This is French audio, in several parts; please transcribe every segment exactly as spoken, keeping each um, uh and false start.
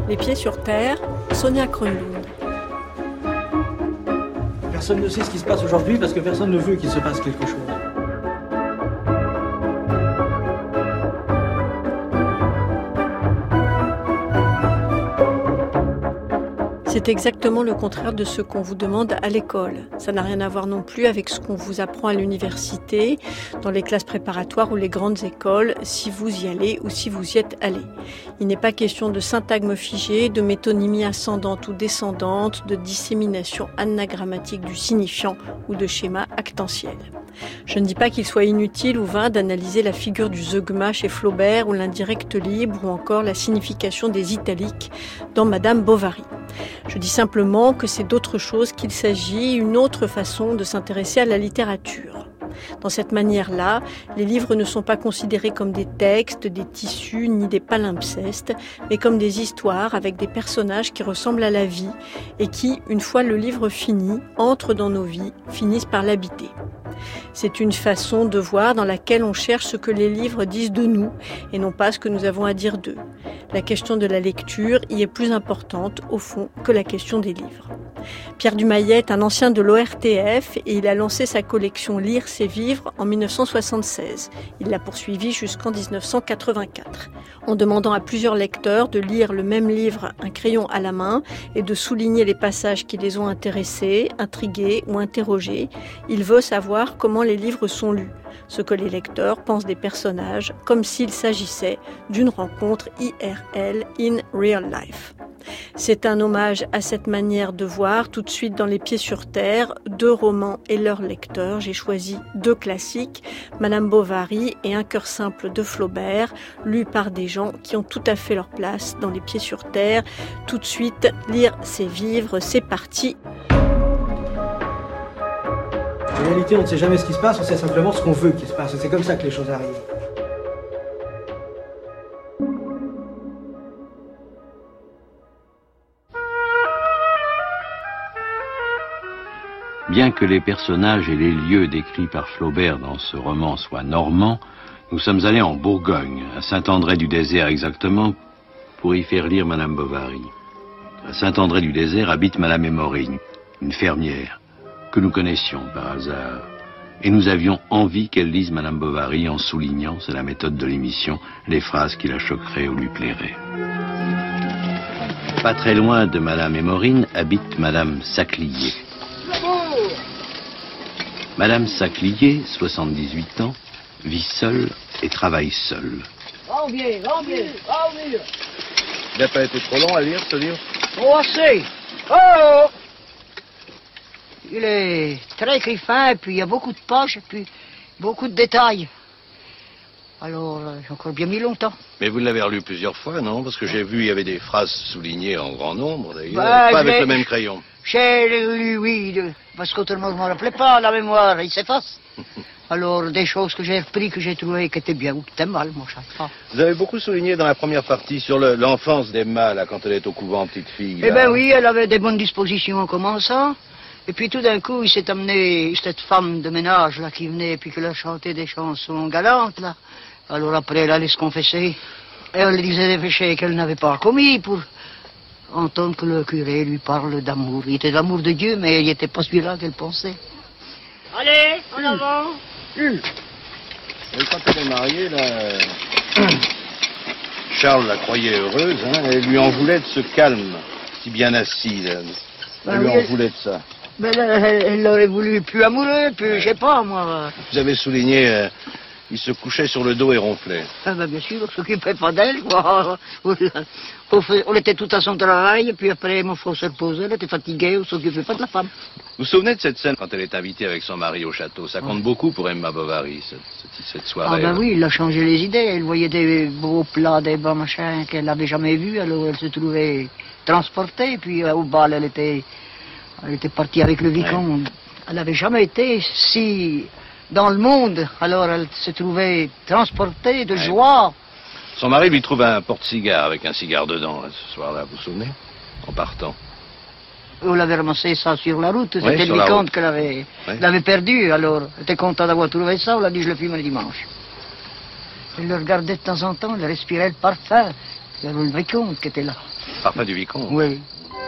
Les pieds sur terre, Sonia Kronlund. Personne ne sait ce qui se passe aujourd'hui parce que personne ne veut qu'il se passe quelque chose. C'est exactement le contraire de ce qu'on vous demande à l'école. Ça n'a rien à voir non plus avec ce qu'on vous apprend à l'université, dans les classes préparatoires ou les grandes écoles, si vous y allez ou si vous y êtes allé. Il n'est pas question de syntagme figé, de métonymie ascendante ou descendante, de dissémination anagrammatique du signifiant ou de schéma actentiel. Je ne dis pas qu'il soit inutile ou vain d'analyser la figure du zeugma chez Flaubert ou l'indirect libre ou encore la signification des italiques dans Madame Bovary. Je dis simplement que c'est d'autre chose qu'il s'agit, une autre façon de s'intéresser à la littérature. Dans cette manière-là, les livres ne sont pas considérés comme des textes, des tissus, ni des palimpsestes, mais comme des histoires avec des personnages qui ressemblent à la vie et qui, une fois le livre fini, entrent dans nos vies, finissent par l'habiter. C'est une façon de voir dans laquelle on cherche ce que les livres disent de nous et non pas ce que nous avons à dire d'eux. La question de la lecture y est plus importante, au fond, que la question des livres. Pierre Dumayet est un ancien de l'O R T F et il a lancé sa collection Lire, c'est vivre en dix-neuf cent soixante-seize. Il l'a poursuivie jusqu'en dix-neuf cent quatre-vingt-quatre. En demandant à plusieurs lecteurs de lire le même livre, un crayon à la main, et de souligner les passages qui les ont intéressés, intrigués ou interrogés, il veut savoir comment les livres sont lus, ce que les lecteurs pensent des personnages, comme s'il s'agissait d'une rencontre I R L, in real life. C'est un hommage à cette manière de voir, tout de suite dans Les Pieds sur terre, deux romans et leurs lecteurs. J'ai choisi deux classiques, Madame Bovary et Un cœur simple de Flaubert, lus par des gens qui ont tout à fait leur place dans Les Pieds sur terre. Tout de suite, lire, c'est vivre, c'est parti. En réalité, on ne sait jamais ce qui se passe, on sait simplement ce qu'on veut qu'il se passe. C'est comme ça que les choses arrivent. Bien que les personnages et les lieux décrits par Flaubert dans ce roman soient normands, nous sommes allés en Bourgogne, à Saint-André-du-Désert exactement, pour y faire lire Madame Bovary. À Saint-André-du-Désert habite Madame Émorine, une fermière, que nous connaissions par hasard. Et nous avions envie qu'elle lise Madame Bovary en soulignant, c'est la méthode de l'émission, les phrases qui la choqueraient ou lui plairaient. Pas très loin de Madame Émorine habite Madame Saclier. Madame Saclier, soixante-dix-huit ans, vit seule et travaille seule. Va bien, va bien, va bien. Il n'a pas été trop long à lire, ce livre? Oh, assez. Oh! Il est très écrit fin, et puis il y a beaucoup de pages, et puis beaucoup de détails. Alors, euh, j'ai encore bien mis longtemps. Mais vous l'avez relu plusieurs fois, non? Parce que j'ai vu, il y avait des phrases soulignées en grand nombre, d'ailleurs. Bah, pas avec l'ai... le même crayon. J'ai lu, oui, de... parce qu'autrement je ne me rappelais pas, la mémoire, il s'efface. Alors, des choses que j'ai repris, que j'ai trouvées qui étaient bien ou qui étaient mal, mon chat. Ah. Vous avez beaucoup souligné dans la première partie sur le, l'enfance d'Emma, là, quand elle est au couvent, petite fille. Eh bien oui, elle avait des bonnes dispositions en commençant. Et puis tout d'un coup, il s'est amené cette femme de ménage, là, qui venait, et puis qu'elle a chanté des chansons galantes, là. Alors après, elle allait se confesser. Et elle disait des péchés qu'elle n'avait pas commis pour entendre que le curé lui parle d'amour. Il était d'amour de Dieu, mais il n'était pas celui-là qu'elle pensait. Allez, en avant. Hum. Et quand elle est mariée, là, euh, Charles la croyait heureuse, hein, et lui en voulait de ce calme, si bien assis, là. Elle Ben lui oui, en elle... voulait de ça. Ben, elle, elle aurait voulu plus amoureux, plus, je sais pas, moi. Vous avez souligné, euh, il se couchait sur le dos et ronflait. Ah ben bien sûr, on s'occupait pas d'elle, quoi. On était tout à son travail, et puis après, mon frère se reposait, elle était fatiguée, on s'occupait pas de la femme. Vous vous souvenez de cette scène quand elle est invitée avec son mari au château? Ça compte beaucoup pour Emma Bovary, cette, cette, cette soirée. Ah ben oui, il a changé les idées. Elle voyait des beaux plats, des bons machins qu'elle n'avait jamais vus, alors elle se trouvait transportée, puis euh, au bal, elle était, elle était partie avec le vicomte. Ouais. Elle n'avait jamais été si dans le monde, alors elle se trouvait transportée de ouais. joie. Son mari lui trouve un porte-cigare avec un cigare dedans, là, ce soir-là, vous vous souvenez? En partant. On l'avait ramassé ça sur la route, c'était oui, le vicomte qu'elle avait, oui. l'avait perdu, alors elle était content d'avoir trouvé ça, on l'a dit je le fume le dimanche. Elle le regardait de temps en temps, elle respirait le parfum, il y avait le vicomte qui était là. parfum du vicomte. Oui.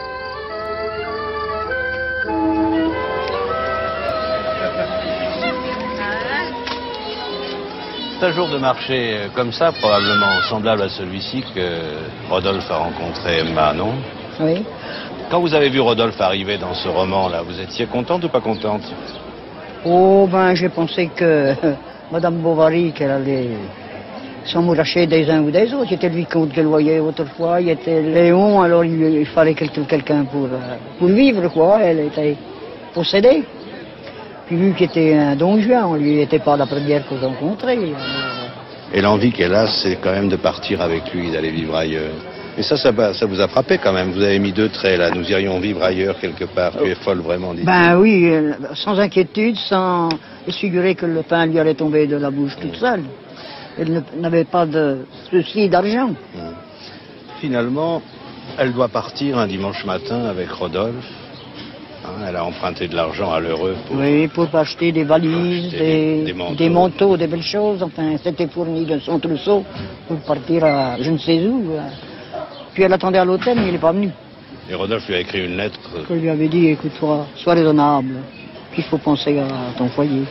C'est un jour de marché comme ça, probablement semblable à celui-ci, que Rodolphe a rencontré Emma, non? Oui. Quand vous avez vu Rodolphe arriver dans ce roman-là, vous étiez contente ou pas contente? Oh, ben, j'ai pensé que Madame Bovary, qu'elle allait s'amouracher des uns ou des autres. Il était le vicomte qu'elle voyait autrefois, il était Léon, alors il, il fallait quelqu'un pour, pour vivre, quoi. Elle était possédée. Puis lui qui était un don Juan, on lui était pas la première que j'ai rencontrée. Et l'envie qu'elle a, c'est quand même de partir avec lui, d'aller vivre ailleurs. Et ça, ça, ça vous a frappé quand même. Vous avez mis deux traits là. Nous irions vivre ailleurs quelque part. Tu es folle vraiment, dit-il. Ben oui, sans inquiétude, sans se figurer que le pain lui allait tomber de la bouche toute seule. Elle n'avait pas de souci d'argent. Finalement, elle doit partir un dimanche matin avec Rodolphe. Hein, elle a emprunté de l'argent à l'heureux pour... Oui, pour acheter des valises, acheter des, des, des, manteaux. des manteaux, des belles choses. Enfin, c'était fourni de son trousseau pour partir à je ne sais où. Puis elle attendait à l'hôtel, mais il n'est pas venu. Et Rodolphe lui a écrit une lettre. Je lui avais dit, écoute, sois, sois raisonnable, qu'il faut penser à ton foyer.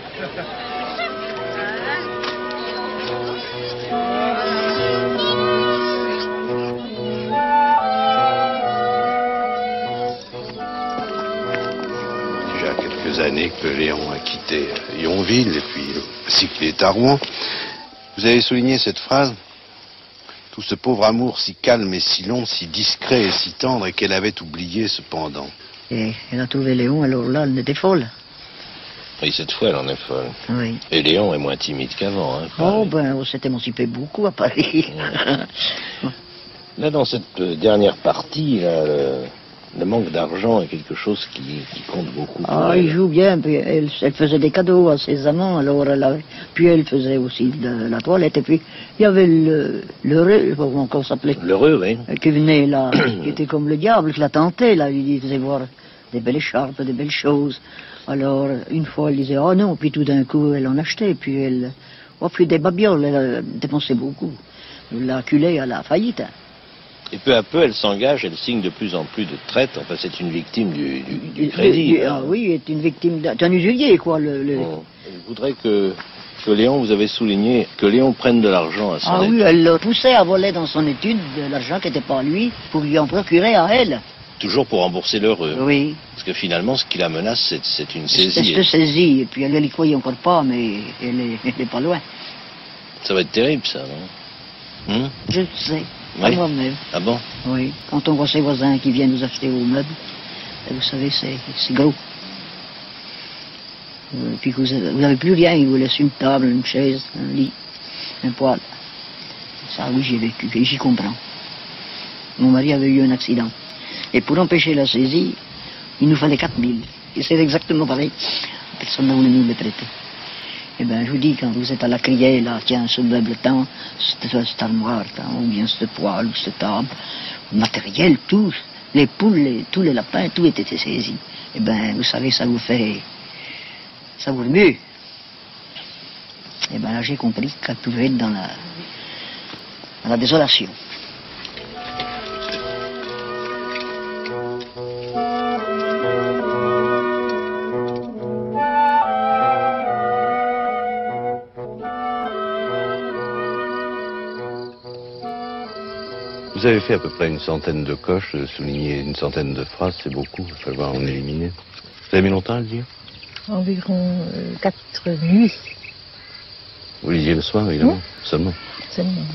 Déjà quelques années que Léon a quitté Yonville et puis ainsi qu'il est à Rouen. Vous avez souligné cette phrase. Tout ce pauvre amour si calme et si long, si discret et si tendre, et qu'elle avait oublié cependant. Et elle a trouvé Léon, alors là, elle était folle. Oui, cette fois, elle en est folle. Oui. Et Léon est moins timide qu'avant. Hein, oh, ben, on s'est émancipé beaucoup à Paris. Ouais. Là, dans cette dernière partie, là, le, le manque d'argent est quelque chose qui, qui compte beaucoup. Ah, il joue bien, puis elle, elle faisait des cadeaux à ses amants, alors elle avait, puis elle faisait aussi de la toilette, et puis il y avait le l'heureux, comment on s'appelait? L'heureux, oui. Qui venait là, qui était comme le diable, qui la tentait, là, il faisait voir des belles écharpes, des belles choses. Alors, une fois, elle disait, oh non, puis tout d'un coup, elle en achetait, puis elle, oh, puis des babioles, elle dépensait beaucoup. Elle l'a acculée à la faillite. Et peu à peu, elle s'engage, elle signe de plus en plus de traites. Enfin, c'est une victime du, du, du crédit. Du, ah oui, est une victime d'un usurier, quoi. Le, le... Bon, je voudrais que, que Léon, vous avez souligné, que Léon prenne de l'argent à son Ah étude. oui, elle le poussait à voler dans son étude de l'argent qui n'était pas à lui, pour lui en procurer à elle. Toujours pour rembourser l'heureux. Oui. Parce que finalement, ce qui la menace, c'est une saisie. C'est une saisie, et puis elle n'y croyait encore pas, mais elle est, elle est pas loin. Ça va être terrible, ça, non? Hum? Je le sais. Oui. Moi-même. Ah bon? Oui. Quand on voit ses voisins qui viennent nous acheter vos meubles, vous savez, c'est gros. Et puis vous n'avez plus rien, ils vous laissent une table, une chaise, un lit, un poêle. Ça, oui, j'ai vécu, et j'y comprends. Mon mari avait eu un accident. Et pour empêcher la saisie, il nous fallait quatre mille. Et c'est exactement pareil. Personne n'a voulu nous le traiter. Eh bien, je vous dis, quand vous êtes à la criée, là, tiens, ce meuble-temps, cette, cette armoire, ou bien cette poêle, ou cette table, le matériel, tout, les poules, les, tous les lapins, tout était saisi. Eh bien, vous savez, ça vous fait... ça vous remue. Eh bien, là, j'ai compris qu'elle pouvait être dans la, dans la désolation. Vous avez fait à peu près une centaine de coches, souligné une centaine de phrases, c'est beaucoup, il va falloir en éliminer. Vous avez mis longtemps à le dire? Environ euh, quatre nuits. Vous lisiez le soir, évidemment, mmh. Seulement. Seulement.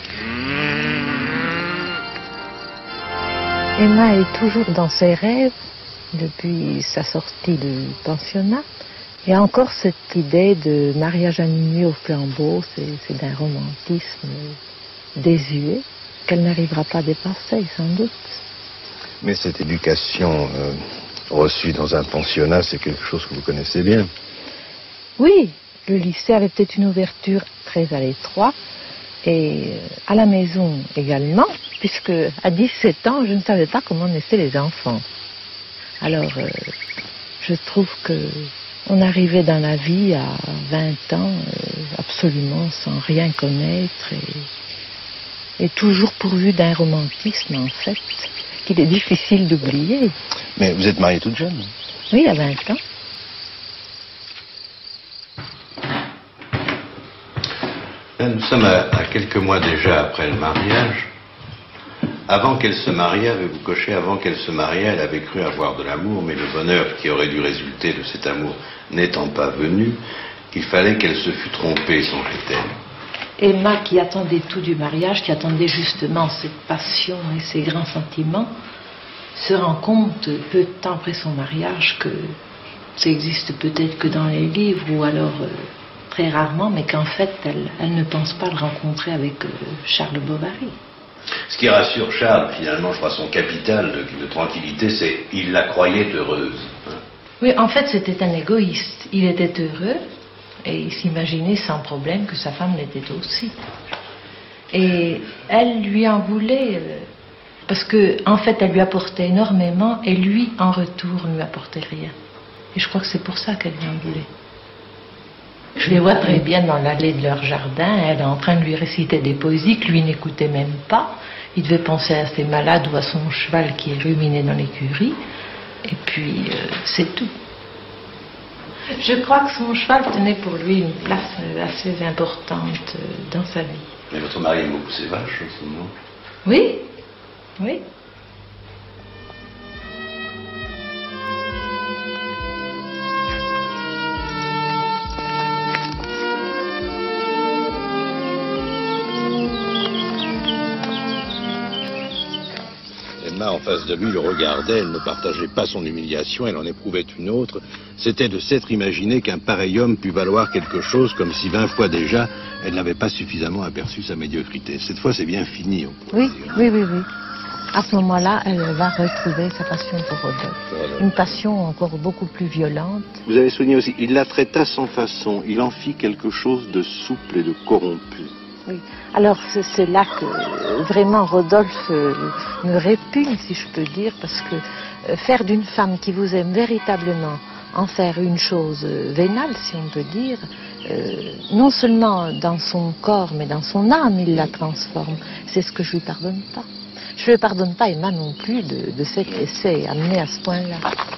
Emma est toujours dans ses rêves depuis sa sortie du pensionnat. Il y a encore cette idée de mariage à minuit au flambeau, c'est d'un romantisme désuet qu'elle n'arrivera pas à dépasser, sans doute. Mais cette éducation euh, reçue dans un pensionnat, c'est quelque chose que vous connaissez bien. Oui, le lycée avait peut-être une ouverture très à l'étroit, et à la maison également, puisque à dix-sept ans, je ne savais pas comment naissaient les enfants. Alors, euh, je trouve que on arrivait dans la vie à vingt ans, euh, absolument sans rien connaître, et est toujours pourvu d'un romantisme, en fait, qu'il est difficile d'oublier. Mais vous êtes mariée toute jeune? Oui, à vingt ans. Nous sommes à, à quelques mois déjà après le mariage. Avant qu'elle se mariait, avez-vous coché, avant qu'elle se mariait, elle avait cru avoir de l'amour, mais le bonheur qui aurait dû résulter de cet amour n'étant pas venu, il fallait qu'elle se fût trompée, songeait-elle. Emma, qui attendait tout du mariage, qui attendait justement cette passion et ces grands sentiments, se rend compte, peu de temps après son mariage, que ça existe peut-être que dans les livres, ou alors euh, très rarement, mais qu'en fait, elle, elle ne pense pas le rencontrer avec euh, Charles Bovary. Ce qui rassure Charles, finalement, je crois, son capital de, de tranquillité, c'est qu'il la croyait heureuse. Hein. Oui, en fait, c'était un égoïste. Il était heureux et il s'imaginait sans problème que sa femme l'était aussi. Et elle lui en voulait, euh, parce que, en fait, elle lui apportait énormément et lui, en retour, ne lui apportait rien. Et je crois que c'est pour ça qu'elle lui en voulait. Je les vois très bien dans l'allée de leur jardin, elle est en train de lui réciter des poésies que lui n'écoutait même pas. Il devait penser à ses malades ou à son cheval qui est ruminé dans l'écurie. Et puis, euh, c'est tout. Je crois que son cheval tenait pour lui une place assez importante dans sa vie. Mais votre mari aime beaucoup ses vaches, en ce moment? Oui, oui. En face de lui, le regardait, elle ne partageait pas son humiliation, elle en éprouvait une autre. C'était de s'être imaginé qu'un pareil homme pût valoir quelque chose comme si vingt fois déjà, elle n'avait pas suffisamment aperçu sa médiocrité. Cette fois, c'est bien fini, on pourrait Oui, dire. oui, oui, oui. À ce moment-là, elle va retrouver sa passion pour Rodolphe. Voilà. Une passion encore beaucoup plus violente. Vous avez souligné aussi, il la traita sans façon, il en fit quelque chose de souple et de corrompu. Oui. Alors c'est là que euh, vraiment Rodolphe euh, me répugne, si je peux dire, parce que euh, faire d'une femme qui vous aime véritablement, en faire une chose euh, vénale, si on peut dire, euh, non seulement dans son corps, mais dans son âme, il la transforme. C'est ce que je lui pardonne pas. Je ne lui pardonne pas, Emma non plus, de, de s'être laissée amener à ce point-là.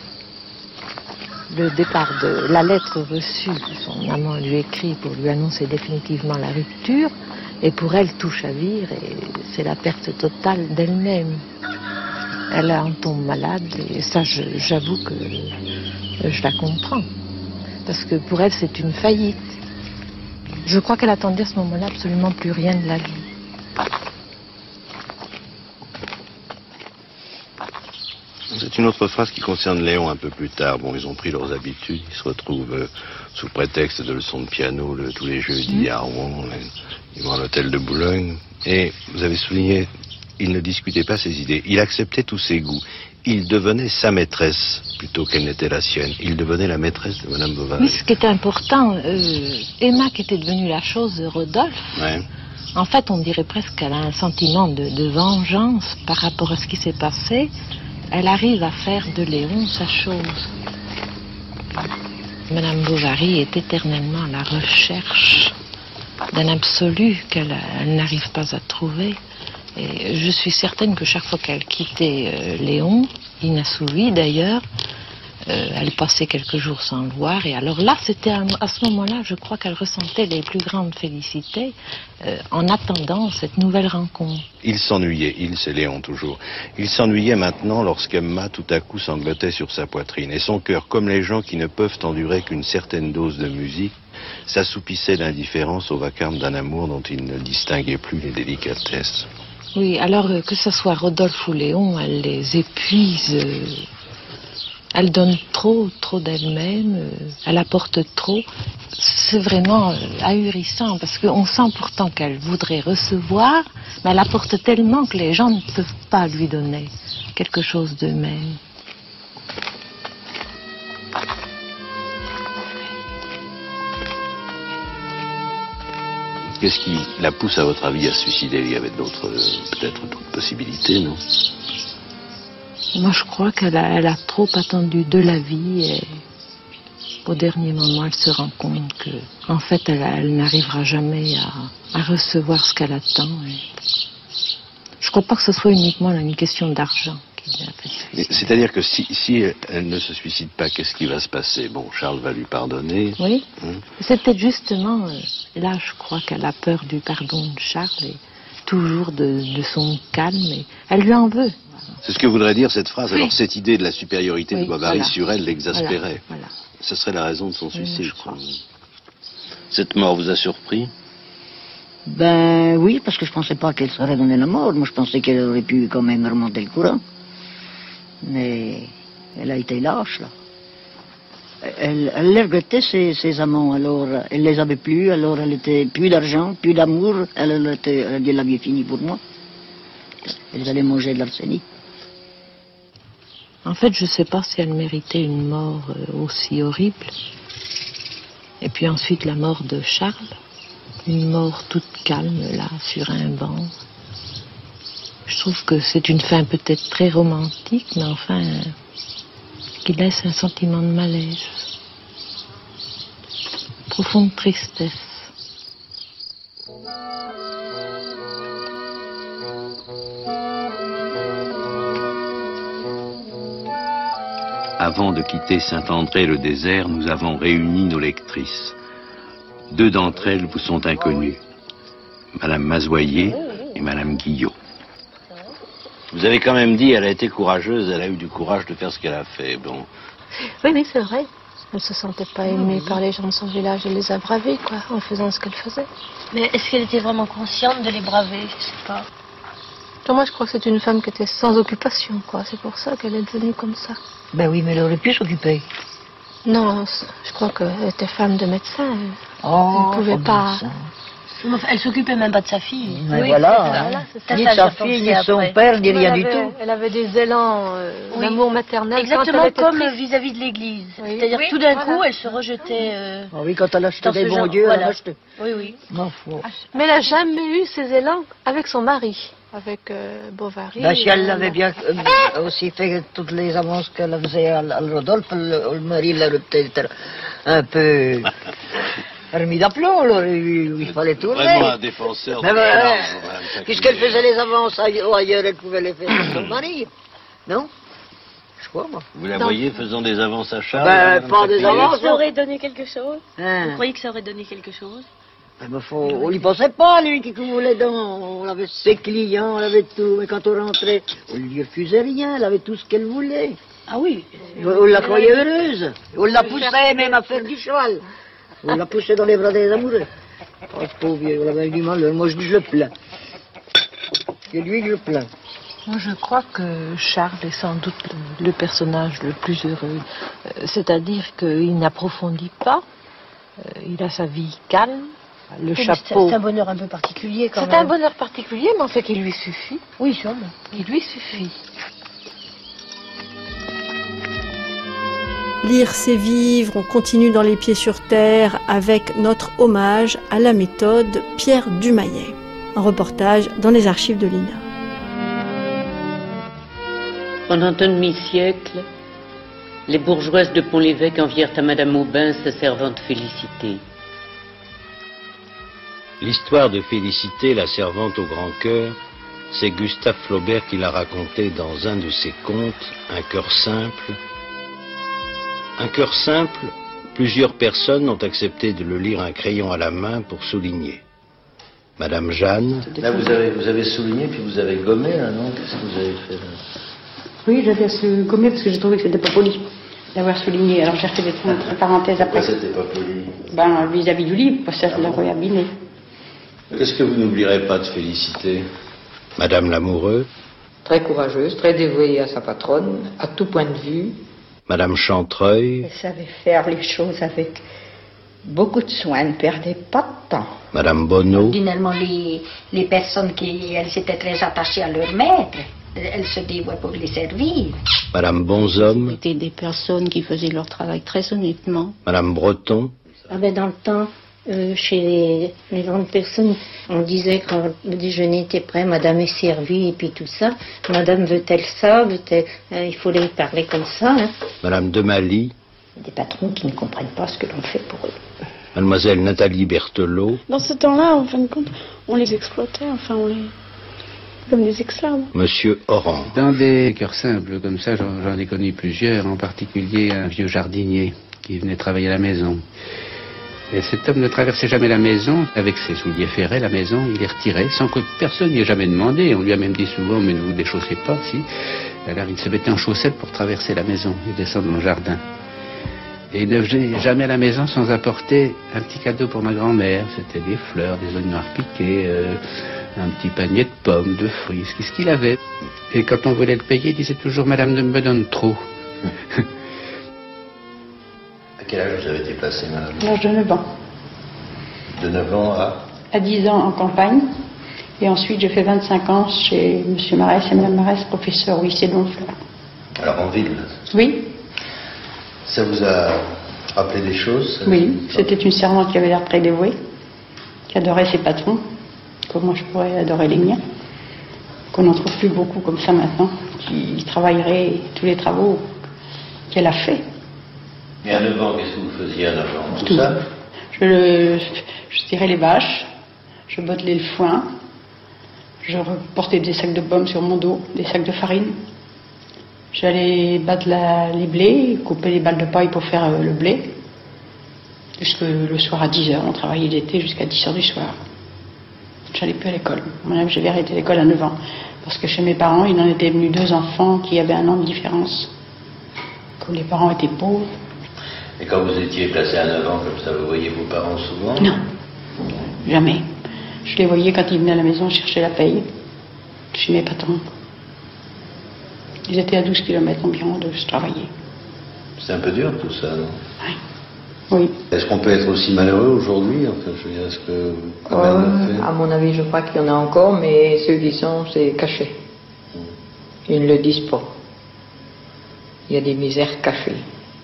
Le départ de la lettre reçue que son amant lui écrit pour lui annoncer définitivement la rupture, et pour elle tout chavire, et c'est la perte totale d'elle-même. Elle en tombe malade, et ça je, j'avoue que je la comprends. Parce que pour elle c'est une faillite. Je crois qu'elle attendait à ce moment-là absolument plus rien de la vie. C'est une autre phrase qui concerne Léon un peu plus tard. Bon, ils ont pris leurs habitudes, ils se retrouvent euh, sous prétexte de leçons de piano le, tous les jeudis à Rouen, ils vont à l'hôtel de Boulogne. Et vous avez souligné, il ne discutait pas ses idées, il acceptait tous ses goûts. Il devenait sa maîtresse plutôt qu'elle n'était la sienne. Il devenait la maîtresse de Madame Bovary. Oui, ce qui était important, euh, Emma qui était devenue la chose de Rodolphe, ouais. En fait on dirait presque qu'elle a un sentiment de, de vengeance par rapport à ce qui s'est passé. Elle arrive à faire de Léon sa chose. Madame Bovary est éternellement à la recherche d'un absolu qu'elle elle n'arrive pas à trouver. Et je suis certaine que chaque fois qu'elle quittait euh, Léon, inassouvi d'ailleurs, euh, elle passait quelques jours sans le voir. Et alors là, c'était à, à ce moment-là, je crois qu'elle ressentait les plus grandes félicités euh, en attendant cette nouvelle rencontre. Il s'ennuyait, il, c'est Léon toujours. Il s'ennuyait maintenant lorsqu'Emma tout à coup sanglotait sur sa poitrine. Et son cœur, comme les gens qui ne peuvent endurer qu'une certaine dose de musique, s'assoupissait d'indifférence au vacarme d'un amour dont il ne distinguait plus les délicatesses. Oui, alors euh, que ce soit Rodolphe ou Léon, elle les épuise. Euh, elle donne trop, trop d'elle-même. Euh, elle apporte trop. C'est vraiment euh, ahurissant parce qu'on sent pourtant qu'elle voudrait recevoir, mais elle apporte tellement que les gens ne peuvent pas lui donner quelque chose d'eux-mêmes. Qu'est-ce qui la pousse, à votre avis, à se suicider? Il y avait d'autres, euh, peut-être d'autres possibilités, non? Moi, je crois qu'elle a, elle a trop attendu de la vie et au dernier moment, elle se rend compte que, en fait, elle, elle n'arrivera jamais à, à recevoir ce qu'elle attend. Et crois pas que ce soit uniquement une question d'argent qui l'a fait se suicider. C'est-à-dire que si, si elle ne se suicide pas, qu'est-ce qui va se passer? Bon, Charles va lui pardonner. Oui. Hum. C'est peut-être justement, euh, là je crois qu'elle a peur du pardon de Charles et toujours de, de son calme et elle lui en veut. C'est ce que voudrait dire cette phrase. Oui. Alors cette idée de la supériorité Oui, de Bovary voilà. sur elle l'exaspérait. Voilà, voilà. Ce serait la raison de son Oui, suicide. je crois. Cette mort vous a surpris? Ben oui, parce que je pensais pas qu'elle serait donnée la mort. Moi, je pensais qu'elle aurait pu quand même remonter le courant. Mais elle a été lâche, là. Elle, elle les regrettait, ses, ses amants. Alors, elle les avait plus. Alors, elle était plus d'argent, plus d'amour. Elle, elle, était, elle a dit, la vie est finie pour moi. Elle allait manger de l'arsenic. En fait, je sais pas si elle méritait une mort euh, aussi horrible. Et puis ensuite, la mort de Charles. Une mort toute calme, là, sur un banc. Je trouve que c'est une fin peut-être très romantique, mais enfin, euh, qui laisse un sentiment de malaise. Profonde tristesse. Avant de quitter Saint-André-le-Désert, nous avons réuni nos lectrices. Deux d'entre elles vous sont inconnues, Madame Mazoyer et Madame Guillot. Vous avez quand même dit, elle a été courageuse, elle a eu du courage de faire ce qu'elle a fait. Bon. Oui, oui, c'est vrai. Elle ne se sentait pas aimée par les gens de son village. Elle les a bravés, quoi, en faisant ce qu'elle faisait. Mais est-ce qu'elle était vraiment consciente de les braver? Je sais pas. Donc moi, je crois que c'est une femme qui était sans occupation, quoi. C'est pour ça qu'elle est devenue comme ça. Ben oui, mais elle aurait pu s'occuper. Non, je crois qu'elle était femme de médecin. Elle Oh, ne pouvait pas... Elle s'occupait même pas de sa fille. Mais Oui, voilà, c'est ça. hein. Voilà, c'est ça. Ni Ça, de sa j'ai pensé fille, ni de son après. père, ni Elle rien du avait- tout. Elle avait des élans euh, Oui. d'amour maternel. Exactement quand elle était comme triste. vis-à-vis de l'Église. Oui. C'est-à-dire Oui, tout d'un voilà. coup, elle se rejetait. euh, Ah oui, quand elle achetait dans des ce bons genre- dieux, elle voilà. en achetait. Oui, oui. Ma foi. Mais elle n'a jamais eu ces élans avec son mari, avec euh, Bovary. Ben, si elle Euh, l'avait bien euh, aussi fait toutes les avances qu'elle faisait à, à Rodolphe, le, le mari l'aurait peut-être un peu remis d'aplomb, alors il, il fallait tourner. Vraiment un défenseur de Mais ben, Charles, euh, Madame Jacqueline. puisqu'elle faisait les avances ailleurs, ailleurs, elle pouvait les faire avec son mari. Non? Je crois, moi. Vous la voyez faisant des avances à Charles? Ben, Madame pas des Jacqueline? Vous croyez avances. que ça aurait donné quelque chose Vous Hein? croyez que ça aurait donné quelque chose Eh ben, faut, on n'y pensait pas, lui, qui couvrait les dents. On avait ses clients, on avait tout. Mais quand on rentrait, on lui refusait rien. Elle avait tout ce qu'elle voulait. Ah oui. On, on la croyait heureuse. On la poussait même à faire du cheval. On la poussait dans les bras des amoureux. Oh, ce pauvre vieux, on avait du mal. Moi, je, je le plains. C'est lui que je plains. Moi, je crois que Charles est sans doute le, le personnage le plus heureux. Euh, C'est-à-dire qu'il n'approfondit pas. Euh, il a sa vie calme. Le Oui, mais chapeau. C'est un bonheur un peu particulier quand C'est même. un bonheur particulier, mais en fait, qui lui suffit. Oui, sûrement. Qui lui suffit. Lire, c'est vivre, on continue dans Les Pieds sur Terre avec notre hommage à la méthode Pierre Dumayet. Un reportage dans les archives de l'I N A. Pendant un demi-siècle, les bourgeoises de Pont-l'Évêque envièrent à Madame Aubin sa servante Félicité. L'histoire de Félicité, la servante au grand cœur, c'est Gustave Flaubert qui l'a racontée dans un de ses contes, Un cœur simple. Un cœur simple, plusieurs personnes ont accepté de le lire un crayon à la main pour souligner. Madame Jeanne. Là, vous avez, vous avez souligné, puis vous avez gommé, là, non? Qu'est-ce que vous avez fait, là? Oui, j'avais su gommer parce que j'ai trouvé que c'était pas poli d'avoir souligné. Alors j'ai refait des points entre parenthèses après. Pourquoi c'était pas poli? Ben, vis-à-vis du livre, parce que ça l'aurait abîmé. Qu'est-ce que vous n'oublierez pas de Félicité? Madame Lamoureux. Très courageuse, très dévouée à sa patronne, à tout point de vue. Madame Chantreuil. Elle savait faire les choses avec beaucoup de soin, elle ne perdait pas de temps. Madame Bonneau. Finalement, les, les personnes qui elles étaient très attachées à leur maître, elles se dévouaient pour les servir. Madame Bonhomme. C'était des personnes qui faisaient leur travail très honnêtement. Madame Breton. Ah ben dans le temps, euh, chez les, les grandes personnes, on disait quand le déjeuner était prêt, madame est servie et puis tout ça. Madame veut-elle ça, veut-elle, euh, il faut les parler comme ça. Hein. Madame Demaly. Des patrons qui ne comprennent pas ce que l'on fait pour eux. Mademoiselle Nathalie Berthelot. Dans ce temps-là, en fin de compte, on les exploitait, enfin on les... comme des esclaves. Monsieur Oran. Dans des cœurs simples comme ça, j'en, j'en ai connu plusieurs, en particulier un vieux jardinier qui venait travailler à la maison. Et cet homme ne traversait jamais la maison. Avec ses souliers ferrés, la maison, il les retirait sans que personne n'y ait jamais demandé. On lui a même dit souvent, mais ne vous déchaussez pas, si. Alors il se mettait en chaussettes pour traverser la maison et descendre dans le jardin. Et il ne venait jamais à la maison sans apporter un petit cadeau pour ma grand-mère. C'était des fleurs, des oignons piqués, euh, un petit panier de pommes, de fruits, ce qu'il avait. Et quand on voulait le payer, il disait toujours, Madame ne me donne trop. À quel âge vous avez été placé, madame? À l'âge de neuf ans. De neuf ans à À dix ans en campagne. Et ensuite, j'ai fait vingt-cinq ans chez M. Marès et Mme Marès, professeur au lycée de Honfleur. Alors en ville? Oui. Ça vous a rappelé des choses? Oui, c'était une servante qui avait l'air très dévouée, qui adorait ses patrons, comme moi je pourrais adorer les miens. Qu'on n'en trouve plus beaucoup comme ça maintenant, qui travailleraient tous les travaux qu'elle a fait. Et à neuf ans, qu'est-ce que vous faisiez à neuf ans? Tout, Tout ça? Je, le, je tirais les vaches, je bottelais le foin, je portais des sacs de pommes sur mon dos, des sacs de farine. J'allais battre la, les blés, couper les balles de paille pour faire euh, le blé. Jusque le soir à dix heures, on travaillait l'été jusqu'à dix heures du soir. J'allais plus à l'école. Moi-même, j'avais arrêté l'école à neuf ans. Parce que chez mes parents, il en était venu deux enfants qui avaient un an de différence. Comme les parents étaient pauvres. Et quand vous étiez placé à neuf ans comme ça, vous voyez vos parents souvent? Non, jamais. Je les voyais quand ils venaient à la maison chercher la paye. Chez mes patrons. Ils étaient à douze kilomètres environ de se travailler. C'est un peu dur tout ça, non? Oui. Oui. Est-ce qu'on peut être aussi malheureux aujourd'hui? Enfin, je veux dire, est-ce que... Euh, à mon avis, je crois qu'il y en a encore, mais ceux qui sont, c'est caché. Ils ne le disent pas. Il y a des misères cachées.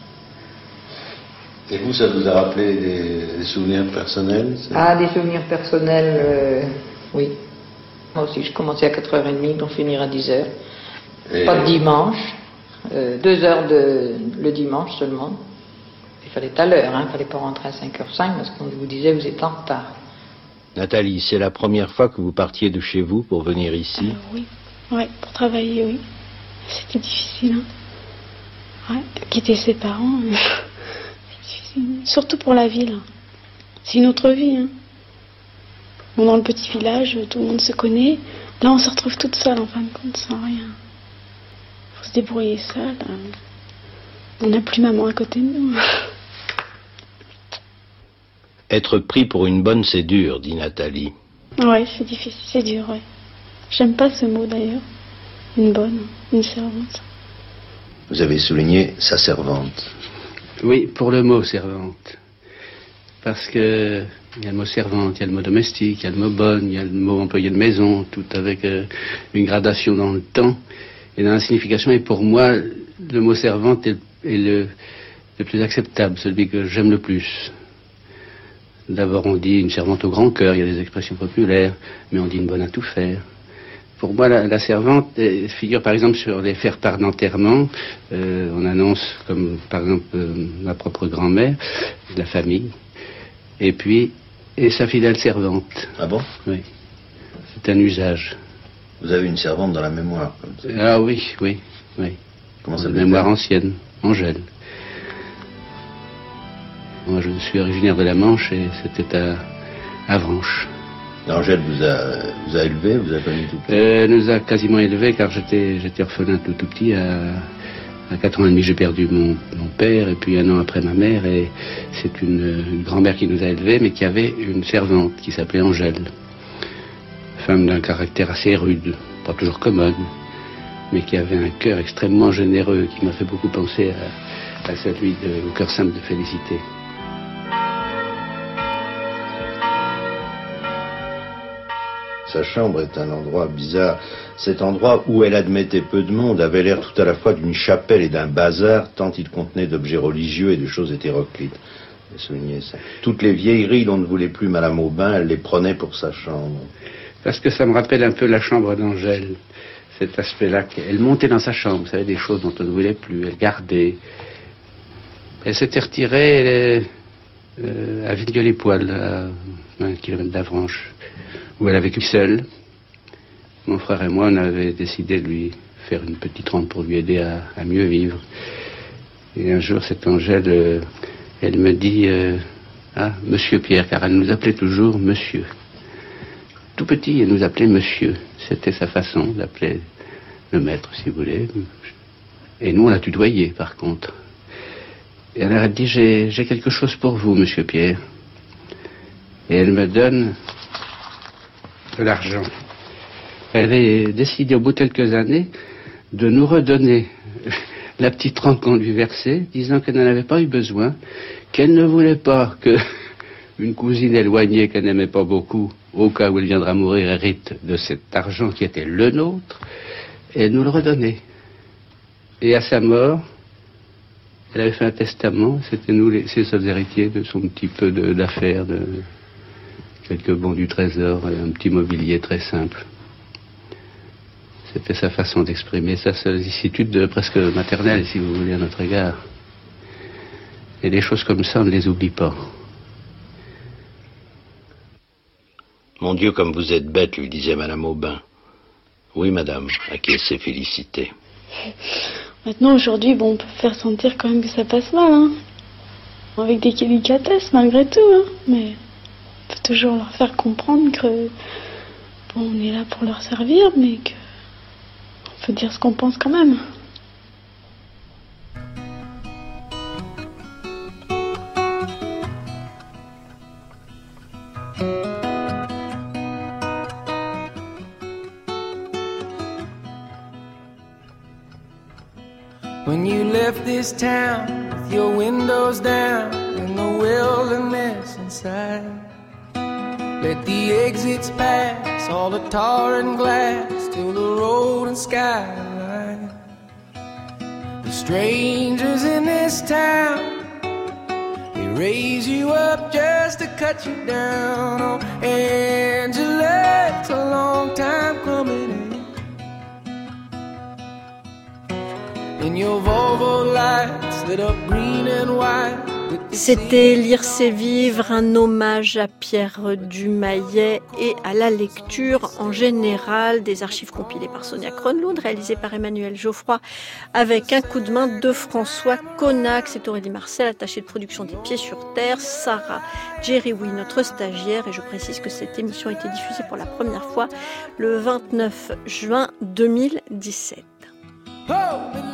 Et vous, ça vous a rappelé des, des souvenirs personnels? Ah, des souvenirs personnels, euh, oui. Moi aussi, je commençais à quatre heures trente, donc finir à dix heures. Et... Pas de dimanche. Euh, deux heures de, le dimanche seulement. Il fallait à l'heure, hein, il ne fallait pas rentrer à cinq heures cinq parce qu'on vous disait vous êtes en retard. Nathalie, c'est la première fois que vous partiez de chez vous pour venir ici? Alors, oui, ouais, pour travailler, oui. C'était difficile. Hein. Ouais, quitter ses parents, euh, c'est difficile. Surtout pour la ville. C'est une autre vie. Hein. Bon, dans le petit village, tout le monde se connaît. Là, on se retrouve toute seule, en fin de compte, sans rien. Il faut se débrouiller seule. On n'a plus maman à côté de nous. Être pris pour une bonne, c'est dur, dit Nathalie. Ouais, c'est difficile, c'est dur, ouais. J'aime pas ce mot d'ailleurs. Une bonne, une servante. Vous avez souligné sa servante. Oui, pour le mot servante. Parce que il y a le mot servante, il y a le mot domestique, il y a le mot bonne, il y a le mot employé de maison, tout avec euh, une gradation dans le temps et dans la signification. Et pour moi, le mot servante est, est le, le plus acceptable, celui que j'aime le plus. D'abord, on dit une servante au grand cœur, il y a des expressions populaires, mais on dit une bonne à tout faire. Pour moi, la, la servante euh, figure par exemple sur les faire-part d'enterrement. Euh, on annonce, comme par exemple euh, ma propre grand-mère, de la famille, et puis, et sa fidèle servante. Ah bon? Oui. C'est un usage. Vous avez une servante dans la mémoire comme ça. Ah oui, oui, oui. Comment ça s'appelle? Mémoire ancienne, Angèle. Moi, je suis originaire de la Manche et c'était à Avranches. Angèle vous a, vous a élevé, vous a connu tout petit? Elle nous a quasiment élevés car j'étais j'étais orphelin tout, tout petit. À, à quatre ans et demi, j'ai perdu mon, mon père et puis un an après ma mère. Et c'est une, une grand-mère qui nous a élevés mais qui avait une servante qui s'appelait Angèle. Femme d'un caractère assez rude, pas toujours commode, mais qui avait un cœur extrêmement généreux qui m'a fait beaucoup penser à, à celui de, au cœur simple de Félicité. Sa chambre est un endroit bizarre. Cet endroit où elle admettait peu de monde avait l'air tout à la fois d'une chapelle et d'un bazar, tant il contenait d'objets religieux et de choses hétéroclites. J'ai souligné ça. Toutes les vieilleries dont ne voulait plus Madame Aubin, elle les prenait pour sa chambre. Parce que ça me rappelle un peu la chambre d'Angèle. Cet aspect-là, elle montait dans sa chambre, vous savez, des choses dont on ne voulait plus, elle gardait. Elle s'était retirée elle, euh, à Villedieu-les-Poils, à un kilomètre d'Avranches, où elle a vécu seule. Mon frère et moi, on avait décidé de lui faire une petite rente pour lui aider à, à mieux vivre. Et un jour, cette Angèle, euh, elle me dit euh, « Ah, Monsieur Pierre », car elle nous appelait toujours Monsieur. Tout petit, elle nous appelait Monsieur. C'était sa façon d'appeler le maître, si vous voulez. Et nous, on la tutoyait, par contre. Et alors, elle dit, j'ai, j'ai quelque chose pour vous, Monsieur Pierre. Et elle me donne de l'argent. Elle avait décidé, au bout de quelques années, de nous redonner la petite rente qu'on lui versait, disant qu'elle n'en avait pas eu besoin, qu'elle ne voulait pas que une cousine éloignée qu'elle n'aimait pas beaucoup, au cas où elle viendra mourir, hérite de cet argent qui était le nôtre, et elle nous le redonnait. Et à sa mort, elle avait fait un testament, c'était nous les, ses seuls héritiers de son petit peu de, d'affaires, de quelques bons du trésor, un petit mobilier très simple. C'était sa façon d'exprimer sa sollicitude presque maternelle, si vous voulez, à notre égard. Et des choses comme ça, on ne les oublie pas. Mon Dieu, comme vous êtes bête, lui disait Madame Aubin. Oui, madame, acquiesçait Félicité. Maintenant, aujourd'hui, bon, on peut faire sentir quand même que ça passe mal, hein. Avec des délicatesses, malgré tout, hein. Mais on peut toujours leur faire comprendre que, bon, on est là pour leur servir, mais que on peut dire ce qu'on pense quand même. When you left this town with your windows down in the wilderness inside, let the exits pass, all the tar and glass, till the road and skyline. The strangers in this town, they raise you up just to cut you down. Oh, Angela, it's a long time coming in. In your Volvo lights lit up green and white. C'était Lire c'est vivre, un hommage à Pierre Dumayet et à la lecture en général des archives compilées par Sonia Kronlund, réalisées par Emmanuel Geoffroy, avec un coup de main de François Connac. C'est Aurélie Marcel, attachée de production des Pieds sur Terre, Sarah Jerry-Oui, notre stagiaire, et je précise que cette émission a été diffusée pour la première fois le vingt-neuf juin deux mille dix-sept. Oh,